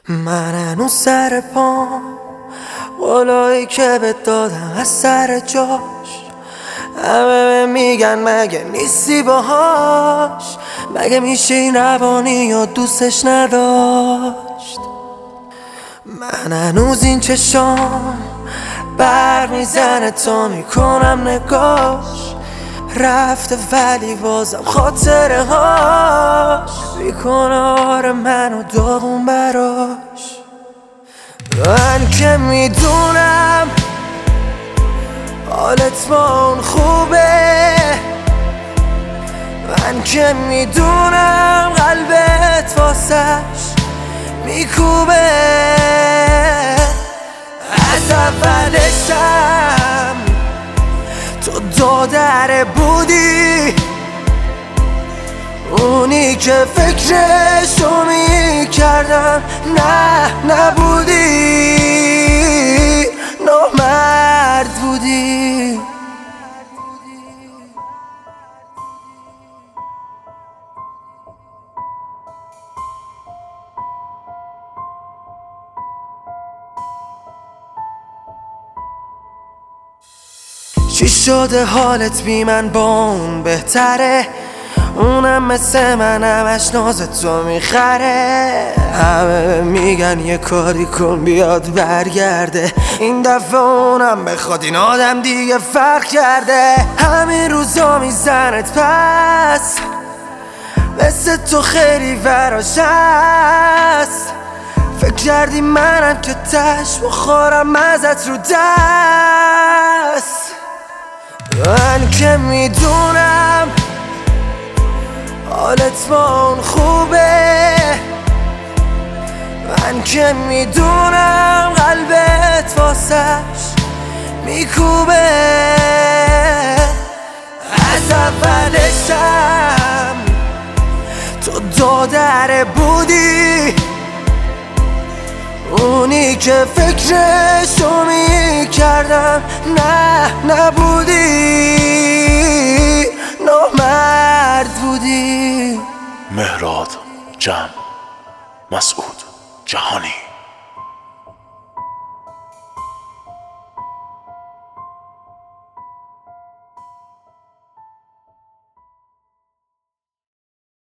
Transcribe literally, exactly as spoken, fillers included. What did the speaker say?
من هنوز سر پام، قولایی که بهت دادم از سر جاش. همه میگن مگه نیستی باهاش، مگه میشه این روانی یا دوستش نداشت. من هنوز این چشام برق میزنه تا میکنم نگاش. رفته ولی بازم خاطره هاش میکنه آره منو داغون براش. من که میدونم حالت با اون خوبه، من که میدونم قلبت واسش میکوبه. از اولشم تو دادره بودی، اونی که فکرشو میکردم نه نبودی، نامرد بودی. چی شده حالت بی من با اون بهتره؟ اونم مثل من همش ناز تو میخره. همه میگن یه کاری کن بیاد برگرده، این دفعه اونم بخواد این آدم دیگه فرق کرده. همین روزا میزنت پس، مثل تو خیلی وراش هست. فکر کردی منم که تش بخورم ازت رو دست. من که میدونم حالت با اون خوبه، من که میدونم قلبت واسش میکوبه. از اولشم تو دادره بودی، اونی که فکرشو میکردم نه نبودی، نامرد بودی. مهراد جمع مسعود جهانی.